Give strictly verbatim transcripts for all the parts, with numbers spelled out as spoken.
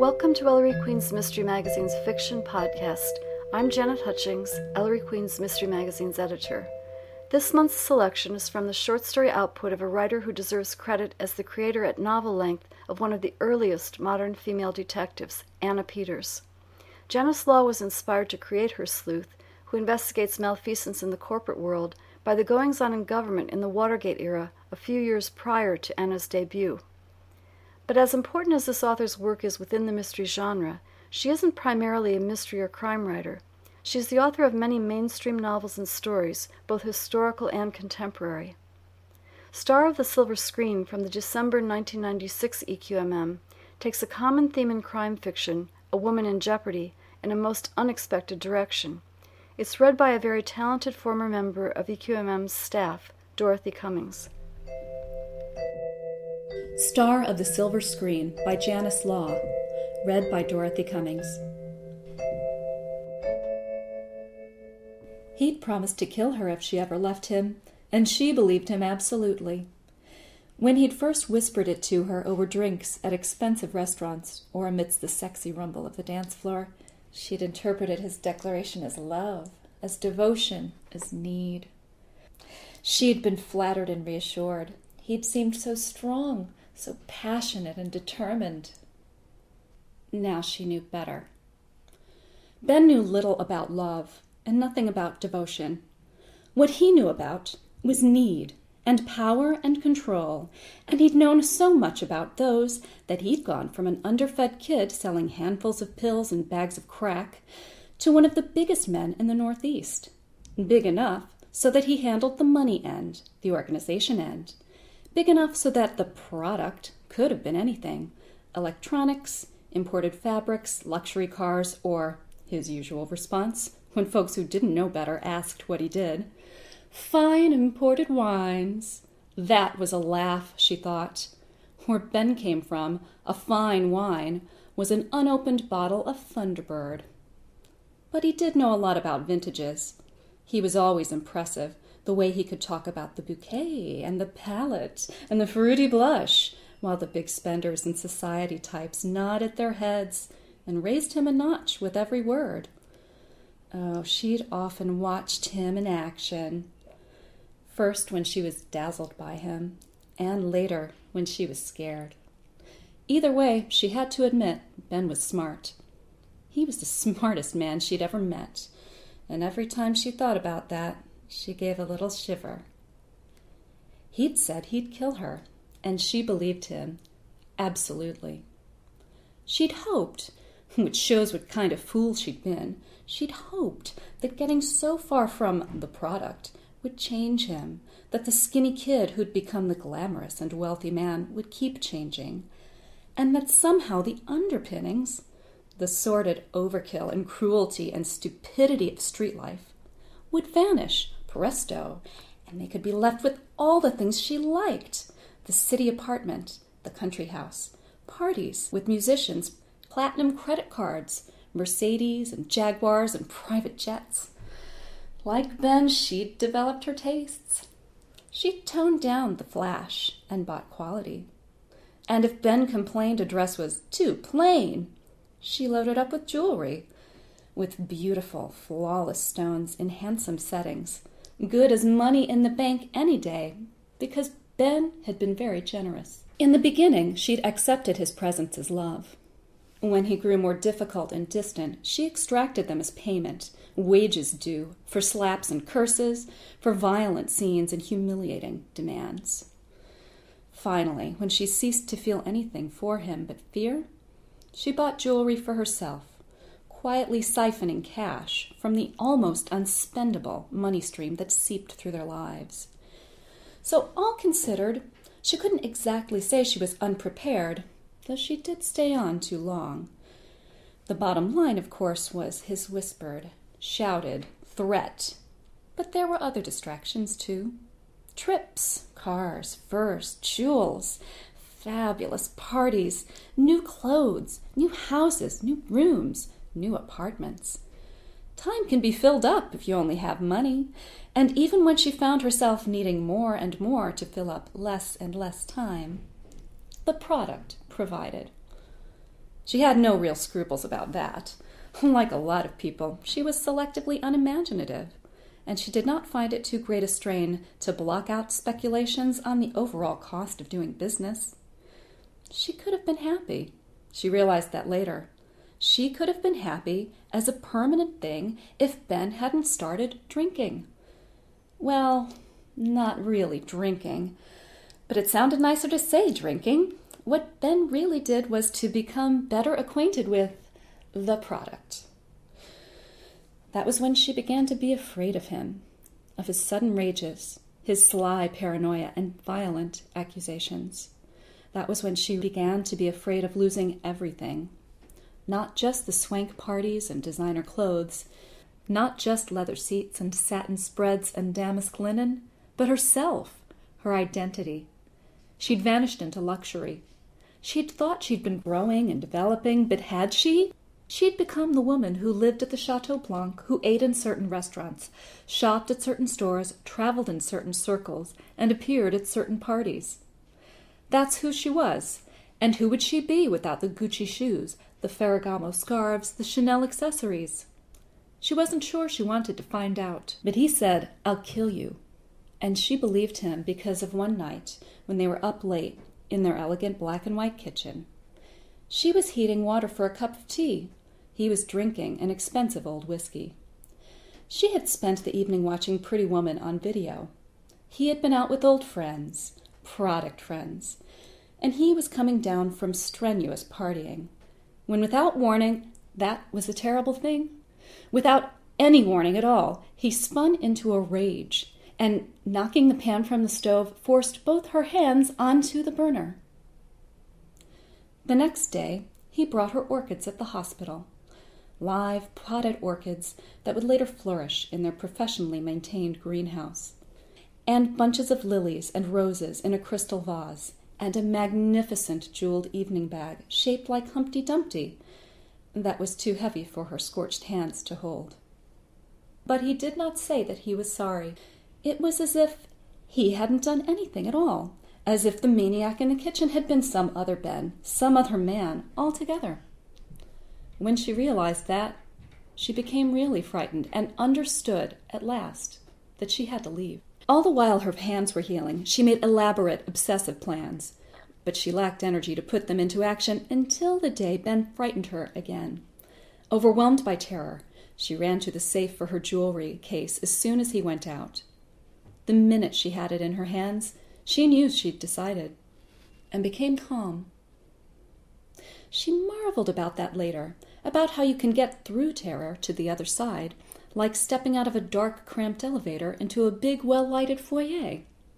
Welcome to Ellery Queen's Mystery Magazine's fiction podcast. I'm Janet Hutchings, Ellery Queen's Mystery Magazine's editor. This month's selection is from the short story output of a writer who deserves credit as the creator at novel length of one of the earliest modern female detectives, Anna Peters. Janice Law was inspired to create her sleuth, who investigates malfeasance in the corporate world, by the goings-on in government in the Watergate era a few years prior to Anna's debut. But as important as this author's work is within the mystery genre, she isn't primarily a mystery or crime writer. She is the author of many mainstream novels and stories, both historical and contemporary. Star of the Silver Screen from the December nineteen ninety-six E Q M M takes a common theme in crime fiction, a woman in jeopardy, in a most unexpected direction. It's read by a very talented former member of E Q M M's staff, Dorothy Cummings. Star of the Silver Screen by Janice Law, read by Dorothy Cummings. He'd promised to kill her if she ever left him, and she believed him absolutely. When he'd first whispered it to her over drinks at expensive restaurants or amidst the sexy rumble of the dance floor, she'd interpreted his declaration as love, as devotion, as need. She'd been flattered and reassured. He'd seemed so strong, so passionate and determined. Now she knew better. Ben knew little about love and nothing about devotion. What he knew about was need and power and control, and he'd known so much about those that he'd gone from an underfed kid selling handfuls of pills and bags of crack to one of the biggest men in the Northeast. Big enough so that he handled the money end, the organization end. Big enough so that the product could have been anything: electronics, imported fabrics, luxury cars, or his usual response, when folks who didn't know better asked what he did, fine imported wines. That was a laugh, she thought. Where Ben came from, a fine wine was an unopened bottle of Thunderbird. But he did know a lot about vintages. He was always impressive, the way he could talk about the bouquet and the palette and the fruity blush, while the big spenders and society types nodded their heads and raised him a notch with every word. Oh, she'd often watched him in action. First when she was dazzled by him, and later when she was scared. Either way, she had to admit, Ben was smart. He was the smartest man she'd ever met, and every time she thought about that, she gave a little shiver. He'd said he'd kill her, and she believed him. Absolutely. She'd hoped, which shows what kind of fool she'd been, she'd hoped that getting so far from the product would change him, that the skinny kid who'd become the glamorous and wealthy man would keep changing, and that somehow the underpinnings, the sordid overkill and cruelty and stupidity of street life, would vanish presto, and they could be left with all the things she liked: the city apartment, the country house, parties with musicians, platinum credit cards, Mercedes and Jaguars and private jets. Like Ben, she'd developed her tastes. She'd toned down the flash and bought quality. And if Ben complained a dress was too plain, she loaded up with jewelry, with beautiful, flawless stones in handsome settings, good as money in the bank any day, because Ben had been very generous. In the beginning, she'd accepted his presence as love. When he grew more difficult and distant, she extracted them as payment, wages due, for slaps and curses, for violent scenes and humiliating demands. Finally, when she ceased to feel anything for him but fear, she bought jewelry for herself, quietly siphoning cash from the almost unspendable money stream that seeped through their lives. So all considered, she couldn't exactly say she was unprepared, though she did stay on too long. The bottom line, of course, was his whispered, shouted threat. But there were other distractions, too. Trips, cars, furs, jewels, fabulous parties, new clothes, new houses, new rooms, new apartments. Time can be filled up if you only have money, and even when she found herself needing more and more to fill up less and less time, the product provided. She had no real scruples about that. Like a lot of people, she was selectively unimaginative, and she did not find it too great a strain to block out speculations on the overall cost of doing business. She could have been happy. She realized that later. She could have been happy as a permanent thing if Ben hadn't started drinking. Well, not really drinking, but it sounded nicer to say drinking. What Ben really did was to become better acquainted with the product. That was when she began to be afraid of him, of his sudden rages, his sly paranoia, and violent accusations. That was when she began to be afraid of losing everything. Not just the swank parties and designer clothes, not just leather seats and satin spreads and damask linen, but herself, her identity. She'd vanished into luxury. She'd thought she'd been growing and developing, but had she? She'd become the woman who lived at the Chateau Blanc, who ate in certain restaurants, shopped at certain stores, traveled in certain circles, and appeared at certain parties. That's who she was, and who would she be without the Gucci shoes, the Ferragamo scarves, the Chanel accessories? She wasn't sure she wanted to find out, but he said, "I'll kill you." And she believed him because of one night when they were up late in their elegant black and white kitchen. She was heating water for a cup of tea. He was drinking an expensive old whiskey. She had spent the evening watching Pretty Woman on video. He had been out with old friends, product friends, and he was coming down from strenuous partying, when without warning, that was a terrible thing. Without any warning at all, he spun into a rage, and, knocking the pan from the stove, forced both her hands onto the burner. The next day, he brought her orchids at the hospital, live potted orchids that would later flourish in their professionally maintained greenhouse, and bunches of lilies and roses in a crystal vase, and a magnificent jeweled evening bag shaped like Humpty Dumpty that was too heavy for her scorched hands to hold. But he did not say that he was sorry. It was as if he hadn't done anything at all, as if the maniac in the kitchen had been some other Ben, some other man altogether. When she realized that, she became really frightened and understood at last that she had to leave. All the while her hands were healing, she made elaborate, obsessive plans, but she lacked energy to put them into action until the day Ben frightened her again. Overwhelmed by terror, she ran to the safe for her jewelry case as soon as he went out. The minute she had it in her hands, she knew she'd decided, and became calm. She marveled about that later, about how you can get through terror to the other side, like stepping out of a dark, cramped elevator into a big, well-lighted foyer.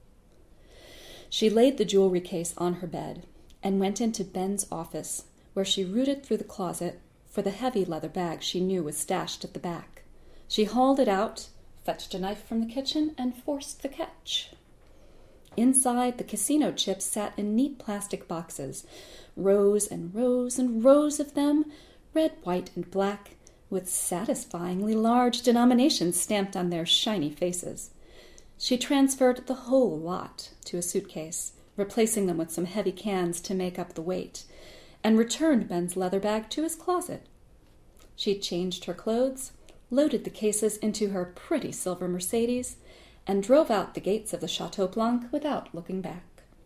She laid the jewelry case on her bed and went into Ben's office, where she rooted through the closet for the heavy leather bag she knew was stashed at the back. She hauled it out, fetched a knife from the kitchen, and forced the catch. Inside, the casino chips sat in neat plastic boxes, rows and rows and rows of them, red, white, and black, with satisfyingly large denominations stamped on their shiny faces. She transferred the whole lot to a suitcase, replacing them with some heavy cans to make up the weight, and returned Ben's leather bag to his closet. She changed her clothes, loaded the cases into her pretty silver Mercedes, and drove out the gates of the Chateau Blanc without looking back.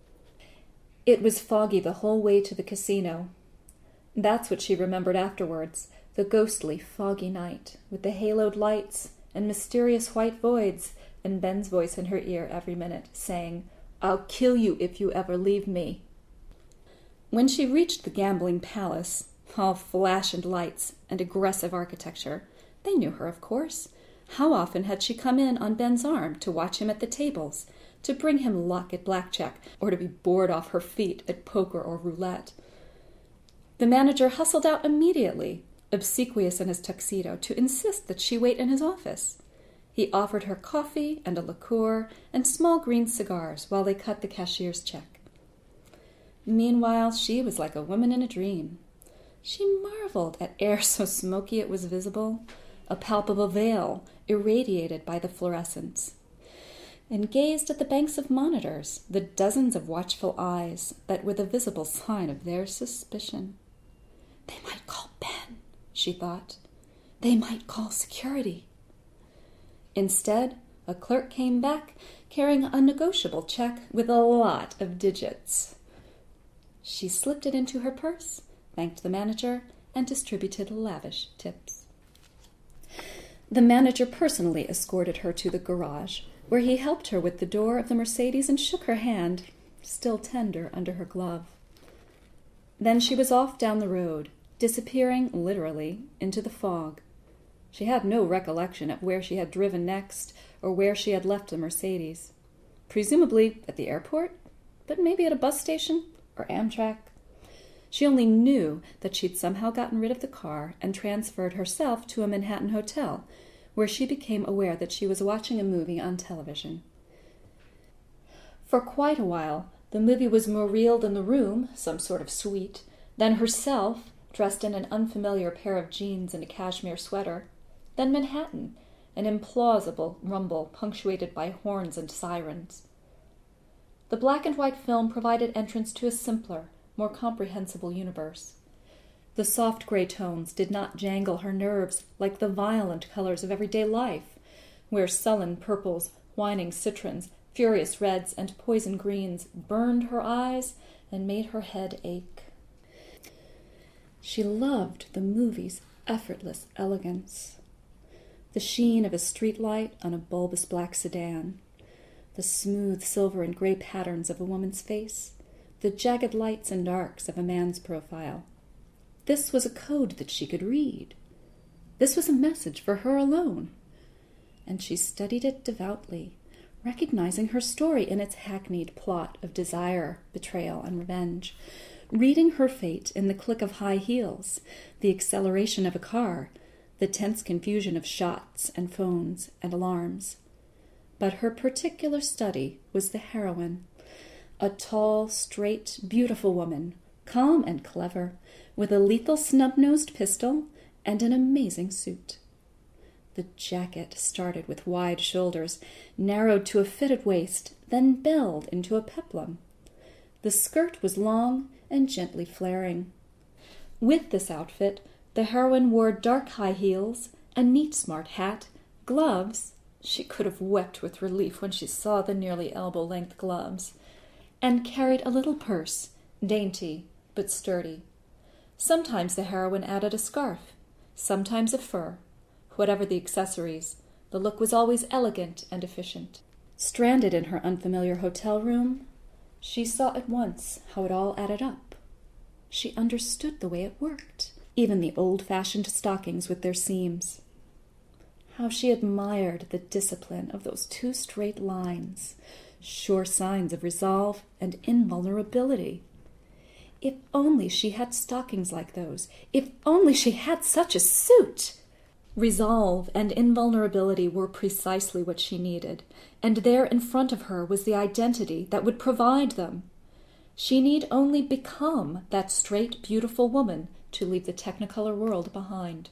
It was foggy the whole way to the casino. That's what she remembered afterwards, the ghostly, foggy night, with the haloed lights and mysterious white voids, and Ben's voice in her ear every minute, saying, "I'll kill you if you ever leave me." When she reached the gambling palace, all flash and lights and aggressive architecture, they knew her, of course. How often had she come in on Ben's arm to watch him at the tables, to bring him luck at blackjack, or to be bored off her feet at poker or roulette? The manager hustled out immediately, obsequious in his tuxedo, to insist that she wait in his office. He offered her coffee and a liqueur and small green cigars while they cut the cashier's check. Meanwhile, she was like a woman in a dream. She marveled at air so smoky it was visible, a palpable veil irradiated by the fluorescence, and gazed at the banks of monitors, the dozens of watchful eyes that were the visible sign of their suspicion. They might call Ben, she thought. They might call security. Instead, a clerk came back carrying a negotiable check with a lot of digits. She slipped it into her purse, thanked the manager, and distributed lavish tips. The manager personally escorted her to the garage, where he helped her with the door of the Mercedes and shook her hand, still tender under her glove. Then she was off down the road, disappearing, literally, into the fog. She had no recollection of where she had driven next or where she had left the Mercedes. Presumably at the airport, but maybe at a bus station or Amtrak. She only knew that she'd somehow gotten rid of the car and transferred herself to a Manhattan hotel, where she became aware that she was watching a movie on television. For quite a while, the movie was more real than the room, some sort of suite, than herself, dressed in an unfamiliar pair of jeans and a cashmere sweater, than Manhattan, an implausible rumble punctuated by horns and sirens. The black and white film provided entrance to a simpler, more comprehensible universe. The soft gray tones did not jangle her nerves like the violent colors of everyday life, where sullen purples, whining citrons, furious reds, and poison greens burned her eyes and made her head ache. She loved the movie's effortless elegance. The sheen of a streetlight on a bulbous black sedan, the smooth silver and gray patterns of a woman's face, the jagged lights and darks of a man's profile. This was a code that she could read. This was a message for her alone. And she studied it devoutly, recognizing her story in its hackneyed plot of desire, betrayal, and revenge, reading her fate in the click of high heels, the acceleration of a car, the tense confusion of shots and phones and alarms. But her particular study was the heroine, a tall, straight, beautiful woman, calm and clever, with a lethal snub-nosed pistol and an amazing suit. The jacket started with wide shoulders, narrowed to a fitted waist, then belled into a peplum. The skirt was long and gently flaring. With this outfit, the heroine wore dark high heels, a neat smart hat, gloves — she could have wept with relief when she saw the nearly elbow-length gloves — and carried a little purse, dainty but sturdy. Sometimes the heroine added a scarf, sometimes a fur. Whatever the accessories, the look was always elegant and efficient. Stranded in her unfamiliar hotel room, she saw at once how it all added up. She understood the way it worked, even the old-fashioned stockings with their seams. How she admired the discipline of those two straight lines, sure signs of resolve and invulnerability. If only she had stockings like those. If only she had such a suit! Resolve and invulnerability were precisely what she needed, and there in front of her was the identity that would provide them. She need only become that straight, beautiful woman to leave the Technicolor world behind.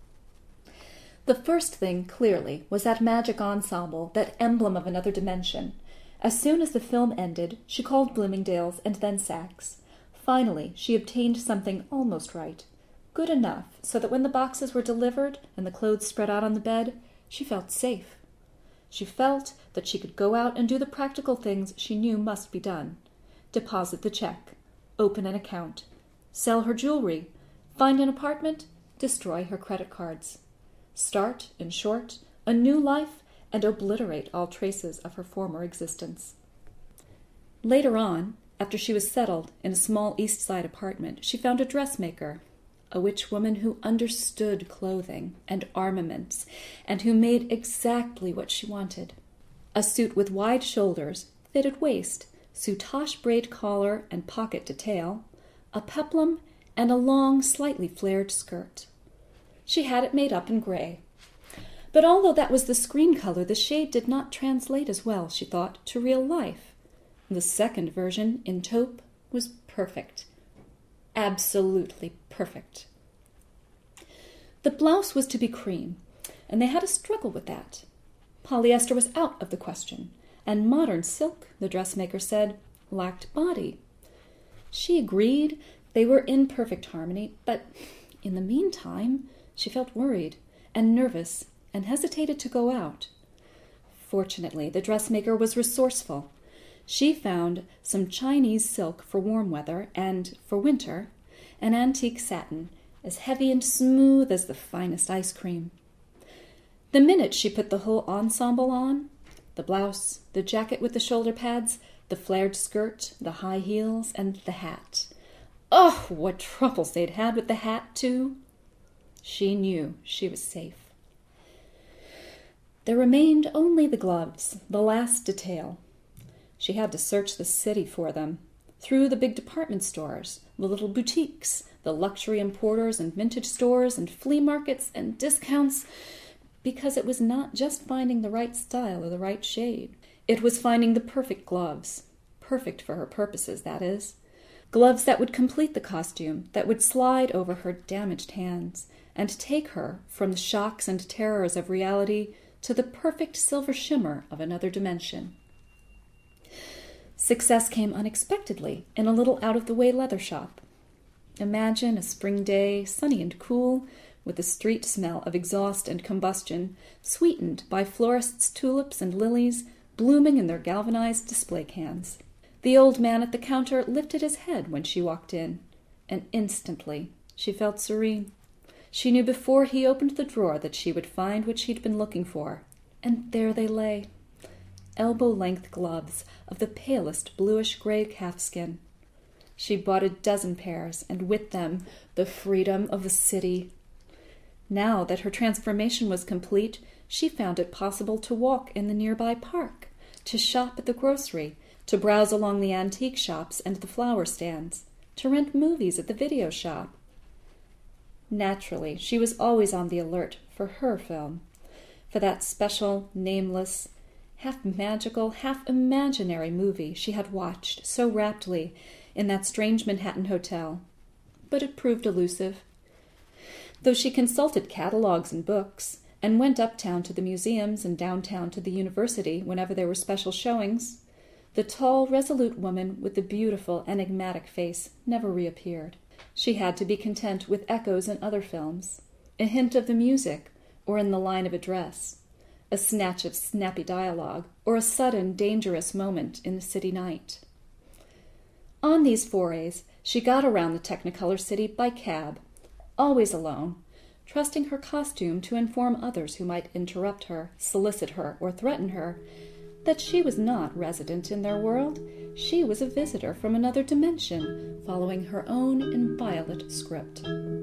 The first thing, clearly, was that magic ensemble, that emblem of another dimension. As soon as the film ended, she called Bloomingdale's and then Saks. Finally, she obtained something almost right, good enough so that when the boxes were delivered and the clothes spread out on the bed, she felt safe. She felt that she could go out and do the practical things she knew must be done. Deposit the check, open an account, sell her jewelry, find an apartment, destroy her credit cards. Start, in short, a new life and obliterate all traces of her former existence. Later on, after she was settled in a small East Side apartment, she found a dressmaker, a witch woman who understood clothing and armaments, and who made exactly what she wanted. A suit with wide shoulders, fitted waist, soutache braid collar and pocket detail, a peplum, and a long, slightly flared skirt. She had it made up in gray. But although that was the screen color, the shade did not translate as well, she thought, to real life. The second version, in taupe, was perfect. Absolutely perfect. The blouse was to be cream, and they had a struggle with that. Polyester was out of the question, and modern silk, the dressmaker said, lacked body. She agreed They were in perfect harmony, but in the meantime she felt worried and nervous and hesitated to go out. Fortunately, the dressmaker was resourceful. She found some Chinese silk for warm weather and, for winter, an antique satin as heavy and smooth as the finest ice cream. The minute she put the whole ensemble on, the blouse, the jacket with the shoulder pads, the flared skirt, the high heels, and the hat. Oh, what troubles they'd had with the hat, too! She knew she was safe. There remained only the gloves, the last detail. She had to search the city for them, through the big department stores, the little boutiques, the luxury importers and vintage stores and flea markets and discounts, because it was not just finding the right style or the right shade. It was finding the perfect gloves, perfect for her purposes, that is. Gloves that would complete the costume, that would slide over her damaged hands, and take her from the shocks and terrors of reality to the perfect silver shimmer of another dimension. Success came unexpectedly in a little out-of-the-way leather shop. Imagine a spring day, sunny and cool, with the street smell of exhaust and combustion, sweetened by florists' tulips and lilies blooming in their galvanized display cans. The old man at the counter lifted his head when she walked in, and instantly she felt serene. She knew before he opened the drawer that she would find what she'd been looking for, and there they lay, elbow-length gloves of the palest bluish-gray calfskin. She bought a dozen pairs, and with them the freedom of the city. Now that her transformation was complete, she found it possible to walk in the nearby park, to shop at the grocery, to browse along the antique shops and the flower stands, to rent movies at the video shop. Naturally, she was always on the alert for her film, for that special, nameless, half-magical, half-imaginary movie she had watched so raptly in that strange Manhattan hotel. But it proved elusive. Though she consulted catalogues and books, and went uptown to the museums and downtown to the university whenever there were special showings, the tall, resolute woman with the beautiful, enigmatic face never reappeared. She had to be content with echoes in other films, a hint of the music, or in the line of a dress, a snatch of snappy dialogue, or a sudden, dangerous moment in the city night. On these forays, she got around the Technicolor city by cab, always alone, trusting her costume to inform others who might interrupt her, solicit her, or threaten her, that she was not resident in their world. She was a visitor from another dimension, following her own inviolate script.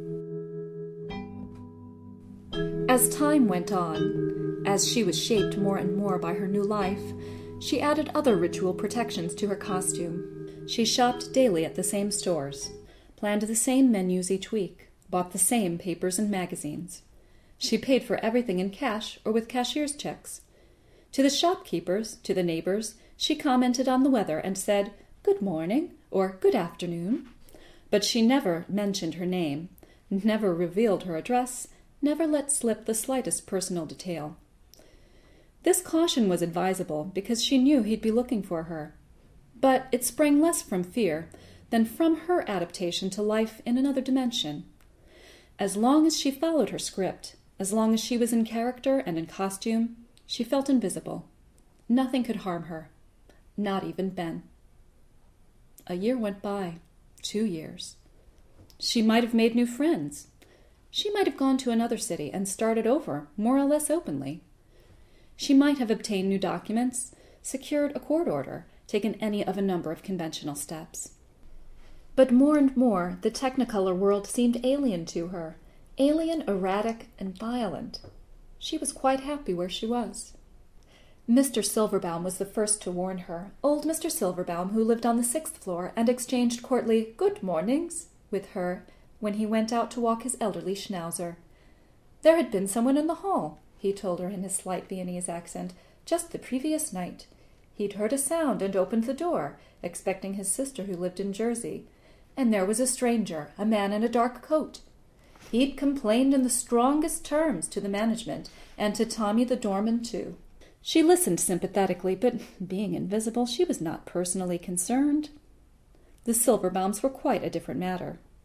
As time went on, as she was shaped more and more by her new life, she added other ritual protections to her costume. She shopped daily at the same stores, planned the same menus each week, bought the same papers and magazines. She paid for everything in cash or with cashier's checks. To the shopkeepers, to the neighbors, she commented on the weather and said, "Good morning," or "Good afternoon." But she never mentioned her name, never revealed her address, never let slip the slightest personal detail. This caution was advisable because she knew he'd be looking for her. But it sprang less from fear than from her adaptation to life in another dimension. As long as she followed her script, as long as she was in character and in costume, she felt invisible. Nothing could harm her, not even Ben. A year went by, two years. She might have made new friends. She might have gone to another city and started over, more or less openly. She might have obtained new documents, secured a court order, taken any of a number of conventional steps. But more and more, the Technicolor world seemed alien to her, alien, erratic, and violent. She was quite happy where she was. Mister Silverbaum was the first to warn her, old Mister Silverbaum, who lived on the sixth floor and exchanged courtly "good mornings" with her when he went out to walk his elderly schnauzer. There had been someone in the hall, he told her in his slight Viennese accent, just the previous night. He'd heard a sound and opened the door, expecting his sister who lived in Jersey. And there was a stranger, a man in a dark coat. He'd complained in the strongest terms to the management, and to Tommy the doorman, too. She listened sympathetically, but being invisible, she was not personally concerned. The Silverbaums were quite a different matter.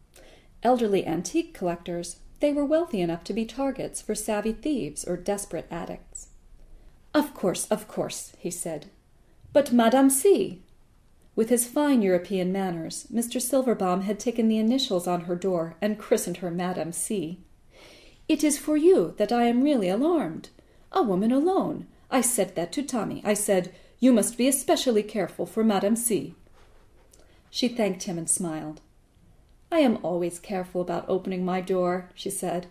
Elderly antique collectors, they were wealthy enough to be targets for savvy thieves or desperate addicts. "Of course, of course," he said. "But Madame C." With his fine European manners, Mister Silverbaum had taken the initials on her door and christened her Madame C. "It is for you that I am really alarmed. A woman alone. I said that to Tommy. I said, 'You must be especially careful for Madame C.'" She thanked him and smiled. "I am always careful about opening my door," she said.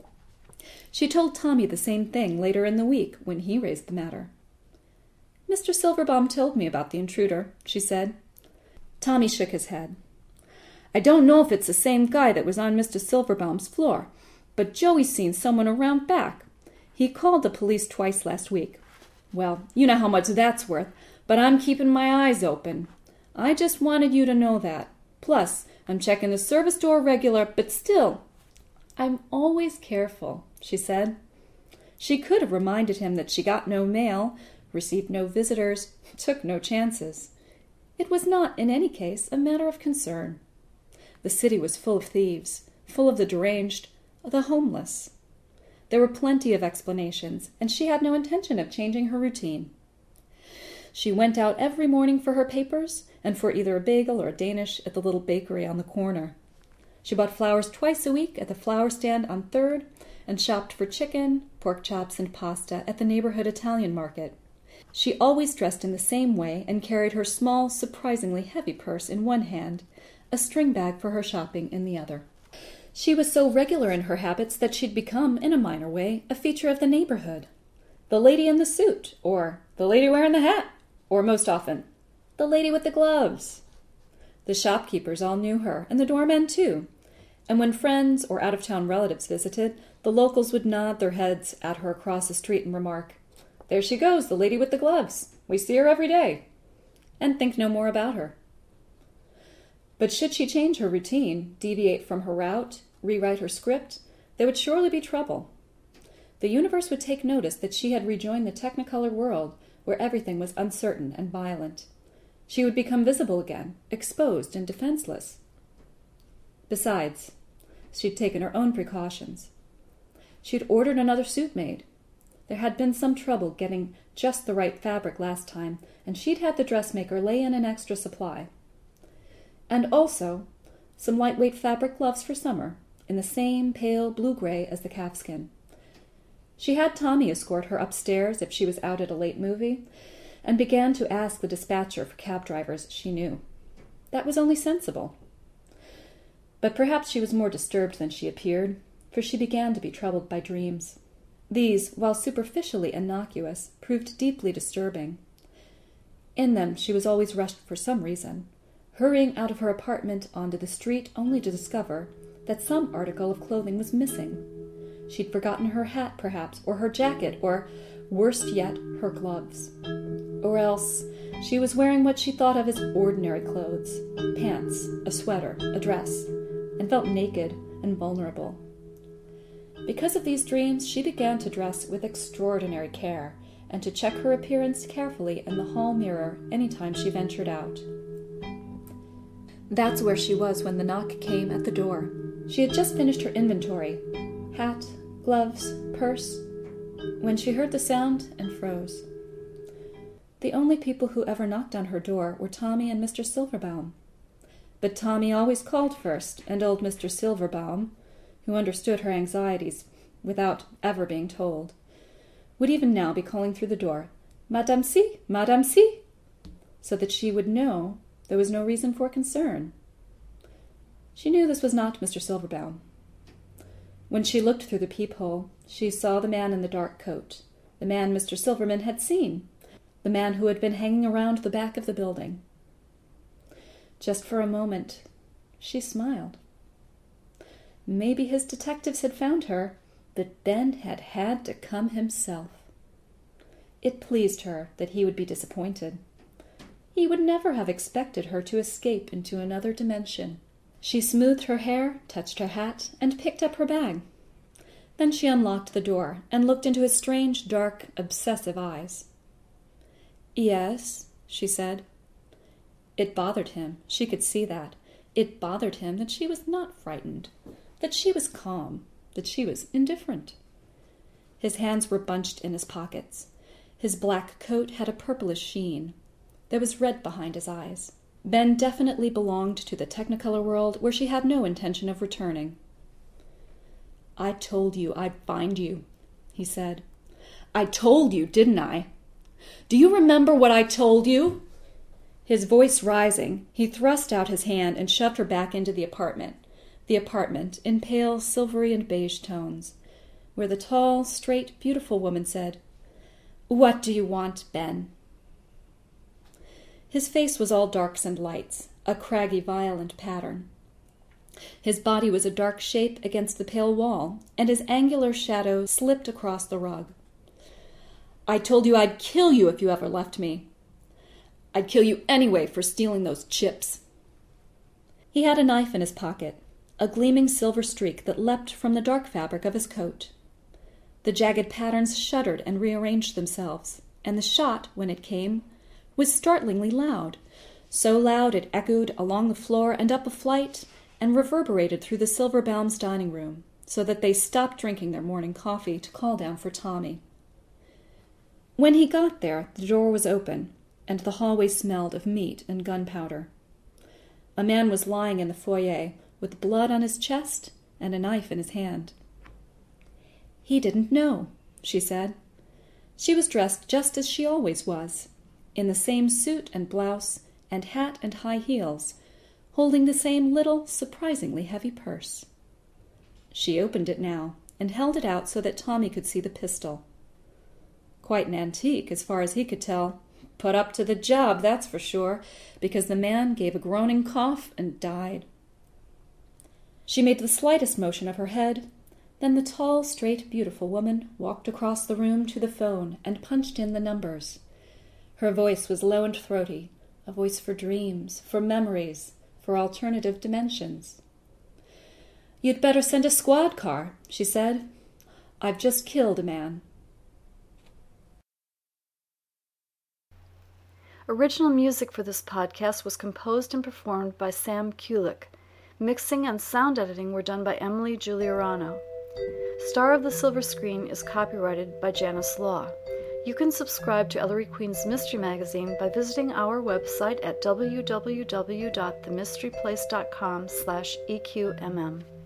She told Tommy the same thing later in the week when he raised the matter. "Mister Silverbaum told me about the intruder," she said. Tommy shook his head. "I don't know if it's the same guy that was on Mister Silverbaum's floor, but Joey's seen someone around back. He called the police twice last week. Well, you know how much that's worth, but I'm keeping my eyes open. I just wanted you to know that. Plus, I'm checking the service door regular, but still, I'm always careful," she said. She could have reminded him that she got no mail, received no visitors, took no chances. It was not, in any case, a matter of concern. The city was full of thieves, full of the deranged, the homeless. There were plenty of explanations, and she had no intention of changing her routine. She went out every morning for her papers and for either a bagel or a Danish at the little bakery on the corner. She bought flowers twice a week at the flower stand on Third and shopped for chicken, pork chops, and pasta at the neighborhood Italian market. She always dressed in the same way and carried her small, surprisingly heavy purse in one hand, a string bag for her shopping in the other. She was so regular in her habits that she'd become, in a minor way, a feature of the neighborhood. The lady in the suit, or the lady wearing the hat, or most often, the lady with the gloves. The shopkeepers all knew her, and the doormen too, and when friends or out-of-town relatives visited, the locals would nod their heads at her across the street and remark, "There she goes, the lady with the gloves. We see her every day," and think no more about her. But should she change her routine, deviate from her route, rewrite her script, there would surely be trouble. The universe would take notice that she had rejoined the Technicolor world, where everything was uncertain and violent. She would become visible again, exposed and defenseless. Besides, she'd taken her own precautions. She'd ordered another suit made. There had been some trouble getting just the right fabric last time, and she'd had the dressmaker lay in an extra supply. And also some lightweight fabric gloves for summer, in the same pale blue-gray as the calfskin. She had Tommy escort her upstairs if she was out at a late movie, and began to ask the dispatcher for cab drivers she knew. That was only sensible. But perhaps she was more disturbed than she appeared, for she began to be troubled by dreams. These, while superficially innocuous, proved deeply disturbing. In them she was always rushed for some reason, hurrying out of her apartment onto the street only to discover that some article of clothing was missing. She'd forgotten her hat, perhaps, or her jacket, or, worst yet, her gloves. Or else she was wearing what she thought of as ordinary clothes, pants, a sweater, a dress, and felt naked and vulnerable. Because of these dreams, she began to dress with extraordinary care and to check her appearance carefully in the hall mirror any time she ventured out. That's where she was when the knock came at the door. She had just finished her inventory, hat, gloves, purse, when she heard the sound and froze. The only people who ever knocked on her door were Tommy and Mister Silverbaum. But Tommy always called first, and old Mister Silverbaum, who understood her anxieties without ever being told, would even now be calling through the door, "Madame C, Madame C," so that she would know there was no reason for concern. She knew this was not Mister Silverbaum. When she looked through the peephole, she saw the man in the dark coat, the man Mister Silverman had seen, the man who had been hanging around the back of the building. Just for a moment, she smiled. Maybe his detectives had found her, but Ben had had to come himself. It pleased her that he would be disappointed. He would never have expected her to escape into another dimension. She smoothed her hair, touched her hat, and picked up her bag. Then she unlocked the door and looked into his strange, dark, obsessive eyes. "Yes," she said. It bothered him. She could see that. It bothered him that she was not frightened, that she was calm, that she was indifferent. His hands were bunched in his pockets. His black coat had a purplish sheen. There was red behind his eyes. Ben definitely belonged to the Technicolor world where she had no intention of returning. "I told you I'd find you," he said. "I told you, didn't I? Do you remember what I told you?" His voice rising, he thrust out his hand and shoved her back into the apartment, the apartment in pale silvery and beige tones, where the tall, straight, beautiful woman said, "What do you want, Ben?" His face was all darks and lights, a craggy, violent pattern. His body was a dark shape against the pale wall, and his angular shadow slipped across the rug. "I told you I'd kill you if you ever left me. I'd kill you anyway for stealing those chips." He had a knife in his pocket, a gleaming silver streak that leapt from the dark fabric of his coat. The jagged patterns shuddered and rearranged themselves, and the shot, when it came, was startlingly loud, so loud it echoed along the floor and up a flight and reverberated through the Silverbaums' dining room, so that they stopped drinking their morning coffee to call down for Tommy. When he got there, the door was open, and the hallway smelled of meat and gunpowder. A man was lying in the foyer, with blood on his chest and a knife in his hand. "He didn't know," she said. She was dressed just as she always was, in the same suit and blouse and hat and high heels, holding the same little, surprisingly heavy purse. She opened it now and held it out so that Tommy could see the pistol. Quite an antique, as far as he could tell. Put up to the job, that's for sure, because the man gave a groaning cough and died. She made the slightest motion of her head. Then the tall, straight, beautiful woman walked across the room to the phone and punched in the numbers. Her voice was low and throaty, a voice for dreams, for memories, for alternative dimensions. "You'd better send a squad car," she said. "I've just killed a man." Original music for this podcast was composed and performed by Sam Kulik. Mixing and sound editing were done by Emily Giuliano. Star of the Silver Screen is copyrighted by Janice Law. You can subscribe to Ellery Queen's Mystery Magazine by visiting our website at w w w dot the mystery place dot com slash E Q M M.